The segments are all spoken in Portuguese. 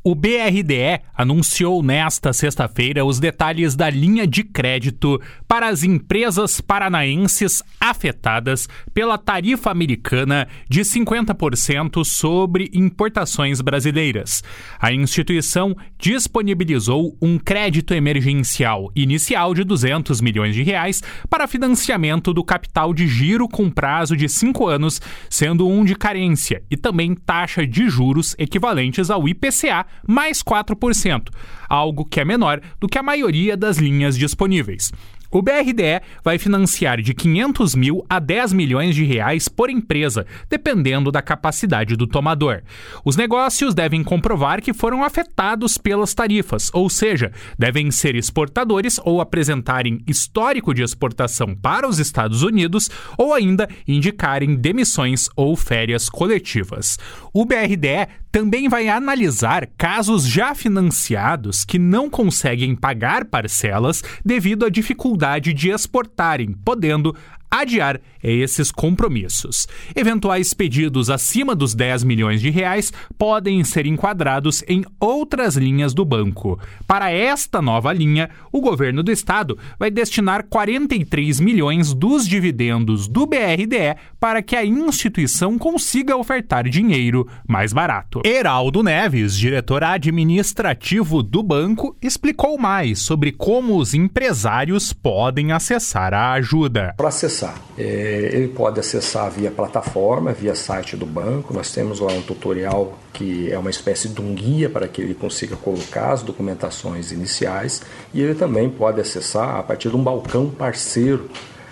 O BRDE anunciou nesta sexta-feira os detalhes da linha de crédito para as empresas paranaenses afetadas pela tarifa americana de 50% sobre importações brasileiras. A instituição disponibilizou um crédito emergencial inicial de R$200 milhões para financiamento do capital de giro com prazo de 5 anos, sendo um de carência, e também taxa de juros equivalentes ao IPCA mais 4%, algo que é menor do que a maioria das linhas disponíveis. O BRDE vai financiar de 500 mil a 10 milhões de reais por empresa, dependendo da capacidade do tomador. Os negócios devem comprovar que foram afetados pelas tarifas, ou seja, devem ser exportadores ou apresentarem histórico de exportação para os Estados Unidos ou ainda indicarem demissões ou férias coletivas. O BRDE também vai analisar casos já financiados que não conseguem pagar parcelas devido à dificuldade de exportarem, podendo adiar esses compromissos. Eventuais pedidos acima dos 10 milhões de reais podem ser enquadrados em outras linhas do banco. Para esta nova linha, o governo do estado vai destinar 43 milhões dos dividendos do BRDE para que a instituição consiga ofertar dinheiro mais barato. Heraldo Neves, diretor administrativo do banco, explicou mais sobre como os empresários podem acessar a ajuda. Para acessar, ele pode acessar via plataforma, via site do banco. Nós temos lá um tutorial que é uma espécie de um guia para que ele consiga colocar as documentações iniciais, e ele também pode acessar a partir de um balcão parceiro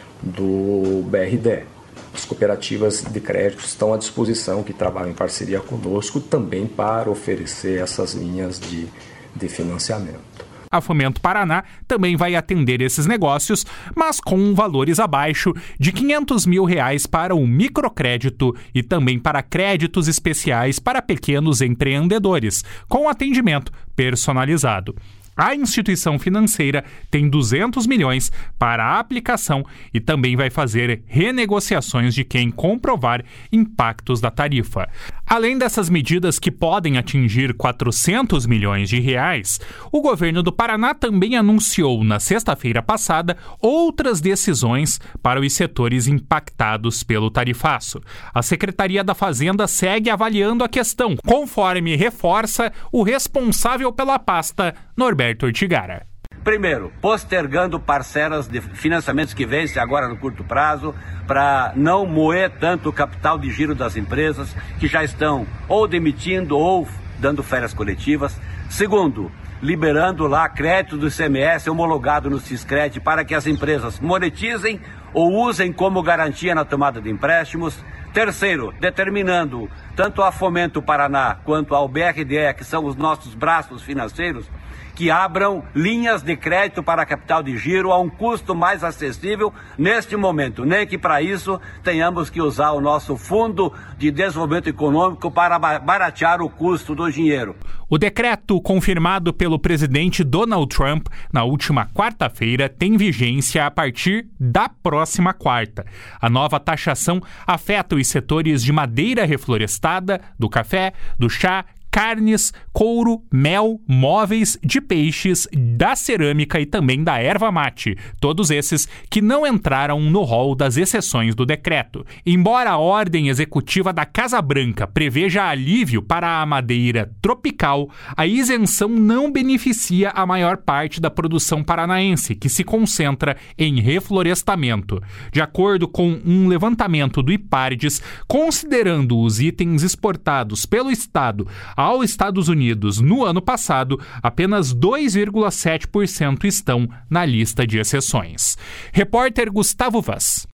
do BRDE. As cooperativas de crédito estão à disposição, que trabalham em parceria conosco também para oferecer essas linhas de financiamento. A Fomento Paraná também vai atender esses negócios, mas com valores abaixo de R$500 mil para o microcrédito e também para créditos especiais para pequenos empreendedores, com atendimento personalizado. A instituição financeira tem 200 milhões para a aplicação e também vai fazer renegociações de quem comprovar impactos da tarifa. Além dessas medidas que podem atingir 400 milhões de reais, o governo do Paraná também anunciou na sexta-feira passada outras decisões para os setores impactados pelo tarifaço. A Secretaria da Fazenda segue avaliando a questão, conforme reforça o responsável pela pasta, Norberto Ortigara. Primeiro, postergando parcelas de financiamentos que vencem agora no curto prazo, para não moer tanto o capital de giro das empresas que já estão ou demitindo ou dando férias coletivas. Segundo, liberando lá crédito do ICMS homologado no Siscred para que as empresas monetizem ou usem como garantia na tomada de empréstimos. Terceiro, determinando tanto a Fomento Paraná quanto ao BRDE, que são os nossos braços financeiros, que abram linhas de crédito para capital de giro a um custo mais acessível neste momento, nem que para isso tenhamos que usar o nosso Fundo de Desenvolvimento Econômico para baratear o custo do dinheiro. O decreto confirmado pelo presidente Donald Trump na última quarta-feira tem vigência a partir da próxima quarta. A nova taxação afeta os setores de madeira reflorestada, do café, do chá, carnes, couro, mel, móveis, de peixes, da cerâmica e também da erva mate, todos esses que não entraram no rol das exceções do decreto. Embora a ordem executiva da Casa Branca preveja alívio para a madeira tropical, a isenção não beneficia a maior parte da produção paranaense, que se concentra em reflorestamento. De acordo com um levantamento do IPARDES, considerando os itens exportados pelo Estado aos Estados Unidos no ano passado, apenas 2,7% estão na lista de exceções. Repórter Gustavo Vaz.